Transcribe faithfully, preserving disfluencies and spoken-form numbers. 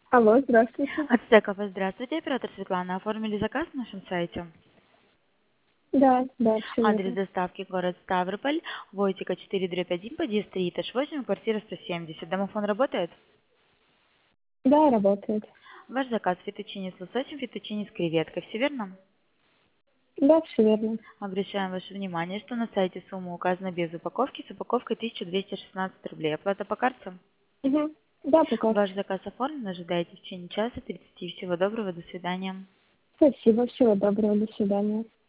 Алло, здравствуйте. Ацтекова, здравствуйте, оператор Светлана. Оформили заказ на нашем сайте? Да, да, все Адрес верно. доставки город Ставрополь, Войтика четыре дробь один, подъезд три, этаж восемь, квартира сто семьдесят. Домофон работает? Да, работает. Ваш заказ фетучини с лососем, фетучини с креветкой. Все верно? Да, все верно. Обращаем ваше внимание, что на сайте сумма указана без упаковки, с упаковкой тысяча двести шестнадцать рублей. Оплата по карте? Угу. Да, по Ваш карте. заказ оформлен, ожидайте в течение часа тридцати. Всего доброго, до свидания. Спасибо, всего доброго, до свидания.